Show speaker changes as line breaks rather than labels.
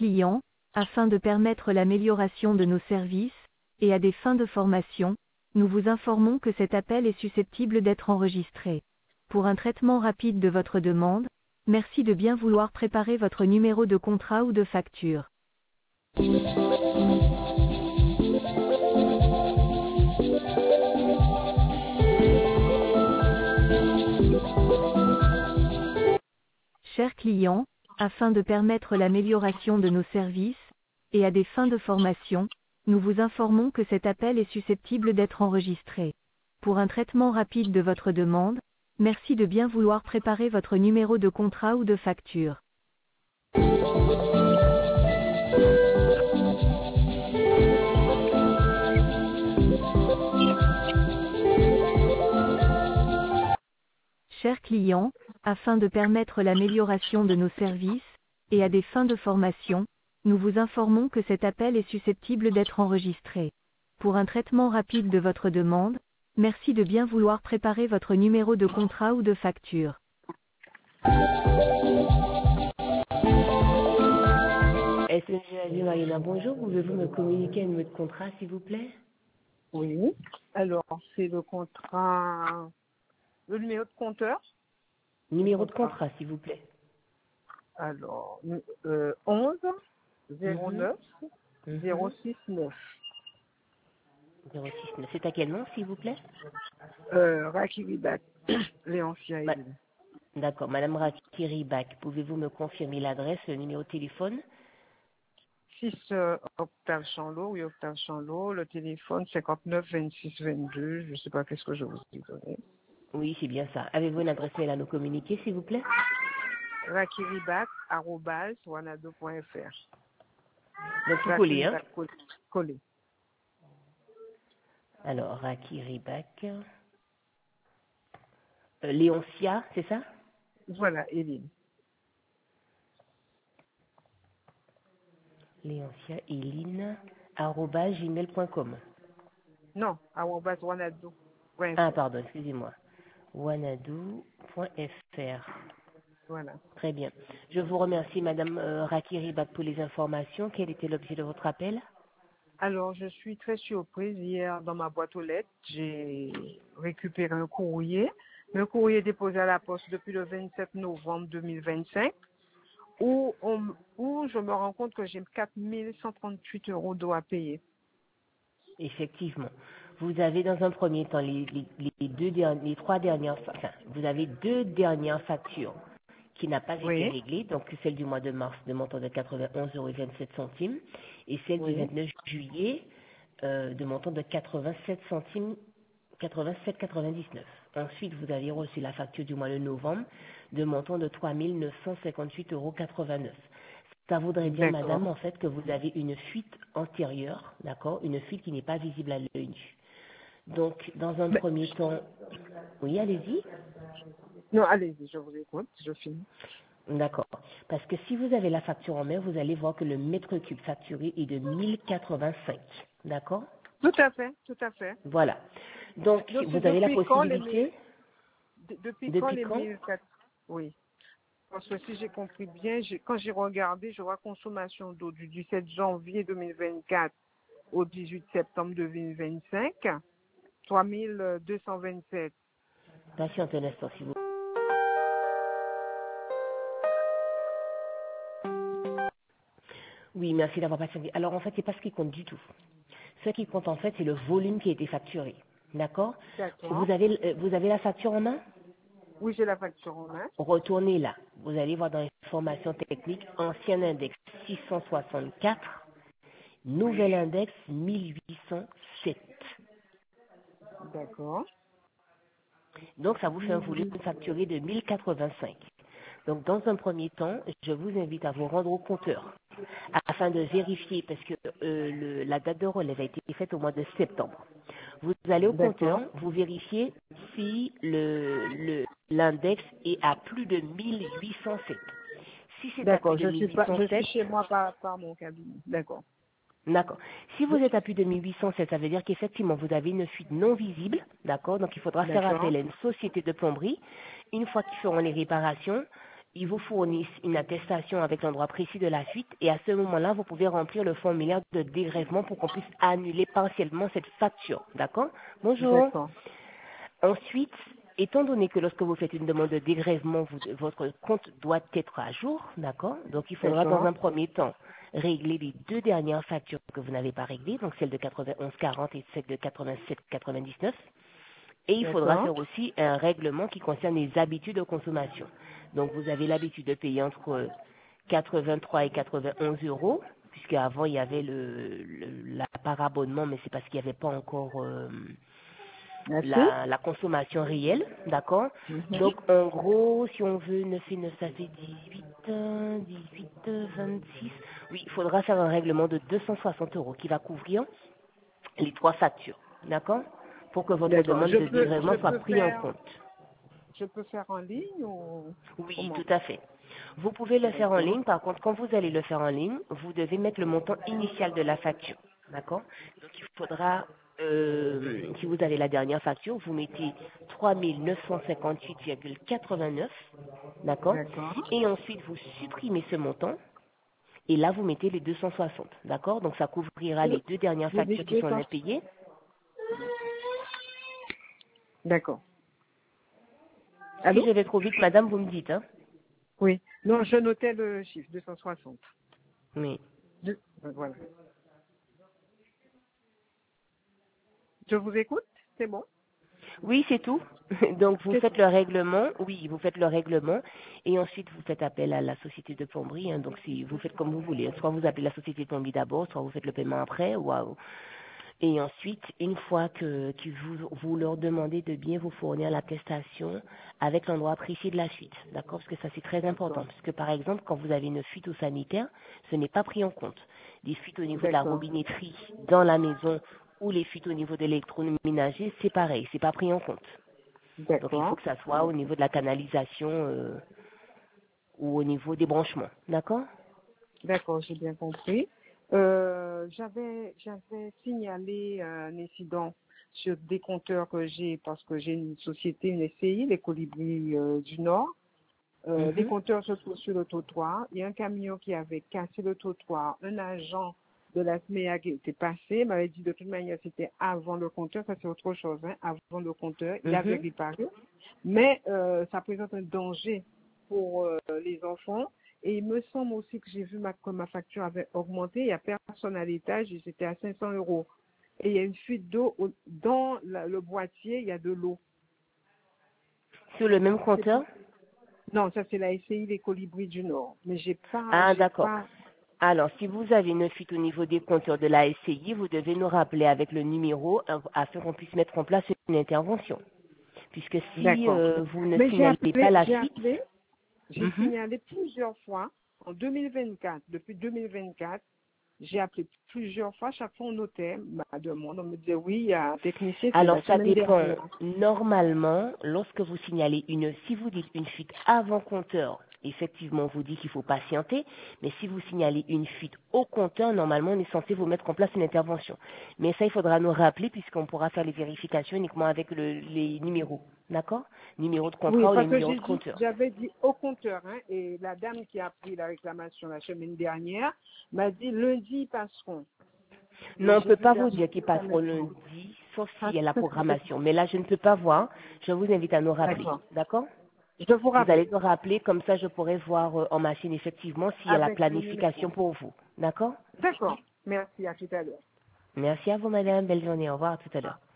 client, afin de permettre l'amélioration de nos services, et à des fins de formation, nous vous informons que cet appel est susceptible d'être enregistré. Pour un traitement rapide de votre demande, merci de bien vouloir préparer votre numéro de contrat ou de facture. Chers clients, afin de permettre l'amélioration de nos services, et à des fins de formation, nous vous informons que cet appel est susceptible d'être enregistré. Pour un traitement rapide de votre demande, merci de bien vouloir préparer votre numéro de contrat ou de facture. Chers clients, afin de permettre l'amélioration de nos services, et à des fins de formation, nous vous informons que cet appel est susceptible d'être enregistré. Pour un traitement rapide de votre demande, merci de bien vouloir préparer votre numéro de contrat ou de facture.
SNG Marina, bonjour, pouvez-vous me communiquer un numéro de contrat s'il vous plaît?
Oui. Alors, c'est le contrat, le numéro de compteur.
Numéro de contrat s'il vous plaît.
Alors, 11 09 06 9.
069. C'est à quel nom s'il vous plaît?
Rakiribat, Léoncia.
D'accord, Madame Rakiribak, pouvez-vous me confirmer l'adresse, le numéro de téléphone?
6 Octave Chanlot, oui, Octave Chanlot, le téléphone 59 26 22, je ne sais pas qu'est-ce que je vous ai donné.
Oui, c'est bien ça. Avez-vous une adresse mail à nous communiquer, s'il vous plaît?
rakiribat@wanado.fr.
Donc, tout collé, hein?
Collé.
Alors, Rakiribak. Léoncia, c'est ça?
Voilà, Eline.
Léoncia, Eline, @gmail.com.
Non, @wanado.
Ah, pardon, excusez-moi. wanadou.fr.
Voilà.
Très bien. Je vous remercie, Madame Rakiribak, pour les informations. Quel était l'objet de votre appel?
Alors, je suis très surprise. Hier, dans ma boîte aux lettres, j'ai récupéré un courrier. Le courrier est déposé à la poste depuis le 27 novembre 2025, où je me rends compte que j'ai 4 138 € d'eau à payer.
Effectivement. Vous avez dans un premier temps les trois dernières, enfin, vous avez deux dernières factures qui n'a pas été
Oui,
réglée, donc celle du mois de mars de montant de 91,27 € et celle du
oui,
29 juillet de montant de 87 centimes, 87,99. Ensuite, vous avez reçu la facture du mois de novembre de montant de 3 958,89 €. Ça voudrait dire,
d'accord.
madame, en fait, que vous avez une fuite antérieure, d'accord, une fuite qui n'est pas visible à l'œil nu. Donc, dans un
Mais-
premier temps, oui, allez-y.
non, allez-y, je vous écoute, je finis.
D'accord. Parce que si vous avez la facture en main, vous allez voir que le mètre cube facturé est de 1085. D'accord?
Tout à fait, tout à fait.
Voilà. Donc,
Donc, c'est
vous avez la
depuis quand les
possibilité,
depuis quand
depuis
les
quand?
1004? Oui. Parce que si j'ai compris bien, quand j'ai regardé, je vois consommation d'eau du 17 janvier 2024 au 18 septembre 2025, 3227.
Patiente un instant, s'il vous plaît. Oui, merci d'avoir patienté. Alors, en fait, c'est pas ce qui compte du tout. Ce qui compte, en fait, c'est le volume qui a été facturé. D'accord?
D'accord.
Vous avez la facture en main?
Oui, j'ai la facture en main.
Retournez là. Vous allez voir dans les informations techniques, ancien index 664, nouvel index 1807.
D'accord.
Donc, ça vous fait un volume facturé de 1085. Donc, dans un premier temps, je vous invite à vous rendre au compteur afin de vérifier, parce que la date de relève a été faite au mois de septembre. Vous allez au compteur,
D'accord.
vous vérifiez si l'index est à plus de 1807. Si c'est à plus
D'accord.
de
Je suis
1807,
chez moi par mon cabinet. D'accord.
d'accord. Si vous êtes à plus de 1807, ça veut dire qu'effectivement, vous avez une fuite non visible, d'accord? Donc, il faudra faire
D'accord.
appel à une société de plomberie. Une fois qu'ils feront les réparations, ils vous fournissent une attestation avec l'endroit précis de la fuite et à ce moment-là, vous pouvez remplir le formulaire de dégrèvement pour qu'on puisse annuler partiellement cette facture. D'accord? Bonjour.
D'accord.
Ensuite, étant donné que lorsque vous faites une demande de dégrèvement, votre compte doit être à jour, d'accord? Donc, il faudra dans
D'accord.
un premier temps régler les 2 dernières factures que vous n'avez pas réglées, donc celle de 91,40 et celle de 87,99. Et il faudra
D'accord.
faire aussi un règlement qui concerne les habitudes de consommation. Donc, vous avez l'habitude de payer entre 83 et 91 euros, puisque avant il y avait la part abonnement, mais c'est parce qu'il n'y avait pas encore
Merci.
la consommation réelle, d'accord?
Mhm.
Donc, en gros, si on veut 9 et 9, ça fait 18, 26. Oui, il faudra faire un règlement de 260 euros qui va couvrir les 3 factures, d'accord? Pour que votre
D'accord.
demande de dégrèvement soit prise en compte.
Je peux faire en ligne ou
Oui,
comment?
tout à fait. Vous pouvez le faire en
D'accord.
ligne. Par contre, quand vous allez le faire en ligne, vous devez mettre le montant initial de la facture. D'accord? Donc, il faudra, si vous avez la dernière facture, vous mettez 3 958,89. D'accord?
D'accord.
Et ensuite, vous supprimez ce montant. Et là, vous mettez les 260. D'accord? Donc, ça couvrira les 2 dernières
Vous dites
factures qui sont
200.
impayées.
D'accord.
Si
Allô?
je vais trop vite, madame, vous me dites. Hein?
Oui. Non, je notais le chiffre 260.
Oui.
Voilà. Je vous écoute. C'est bon?
Oui, c'est tout. Donc, vous
C'est
faites
tout.
le règlement. Oui, vous faites le règlement. Et ensuite, vous faites appel à la société de plomberie. Hein. Donc, si vous faites comme vous voulez. Soit vous appelez la société de plomberie d'abord, soit vous faites le paiement après. Waouh. Et ensuite, une fois que vous leur demandez de bien vous fournir l'attestation avec l'endroit précis de la fuite. D'accord? Parce que ça, c'est très important.
D'accord.
Parce que, par exemple, quand vous avez une fuite au sanitaire, ce n'est pas pris en compte. Les fuites au niveau de la
D'accord.
robinetterie dans la maison ou les fuites au niveau de l'électroménager, c'est pareil. C'est pas pris en compte. Donc, il faut
D'accord.
que ça soit au niveau de la canalisation ou au niveau des branchements. D'accord?
D'accord, j'ai bien compris. J'avais signalé un incident sur des compteurs que j'ai parce que j'ai une société, une SCI, les Colibris du Nord. Les
Mhm.
compteurs se trouvent sur le trottoir. Il y a un camion qui avait cassé le trottoir. Un agent de la SMEA qui était passé m'avait dit de toute manière c'était avant le compteur, ça c'est autre chose, hein, avant le compteur. Il avait
Mhm.
réparé, mais ça présente un danger pour les enfants. Et il me semble aussi que j'ai vu que ma facture avait augmenté. Il n'y a personne à l'étage et c'était à 500 euros. Et il y a une fuite d'eau dans le boîtier, il y a de l'eau.
Sur le même
C'est
compteur?
Non, ça c'est la SCI des Colibris du Nord. Mais
Ah,
j'ai
d'accord.
pas.
Alors, si vous avez une fuite au niveau des compteurs de la SCI, vous devez nous rappeler avec le numéro afin qu'on puisse mettre en place une intervention. Puisque si
D'accord.
vous ne
Mais
signalez pas la fuite,
j'ai
mhm.
signalé plusieurs fois en 2024. Depuis 2024, j'ai appelé plusieurs fois. Chaque fois on notait ma demande. On me disait oui, il y a un technicien, c'est
Alors
la
ça
semaine
dépend.
dernière.
Normalement, lorsque vous signalez si vous dites une fuite avant compteur, effectivement, on vous dit qu'il faut patienter. Mais si vous signalez une fuite au compteur, normalement, on est censé vous mettre en place une intervention. Mais ça, il faudra nous rappeler puisqu'on pourra faire les vérifications uniquement avec les numéros. D'accord? Numéro de
Oui,
contrat ou les
parce que
numéros de compteur.
j'avais dit au compteur, hein, et la dame qui a pris la réclamation la semaine dernière m'a dit lundi ils passeront.
Non,
Et
on ne
j'ai
peut
vu
pas
qu'il y
vous
avait
dire qu'il
ça
passeront
maintenant.
lundi, sauf s'il y a la programmation. Mais là, je ne peux pas voir. Je vous invite à nous rappeler.
D'accord.
D'accord?
Je vous
Vous allez
rappelle
me rappeler, comme ça je pourrai voir en machine effectivement s'il y a la
avec le numéro.
planification pour vous. D'accord?
D'accord. Merci, à tout à l'heure.
Merci à vous madame, belle journée, au revoir à tout à l'heure.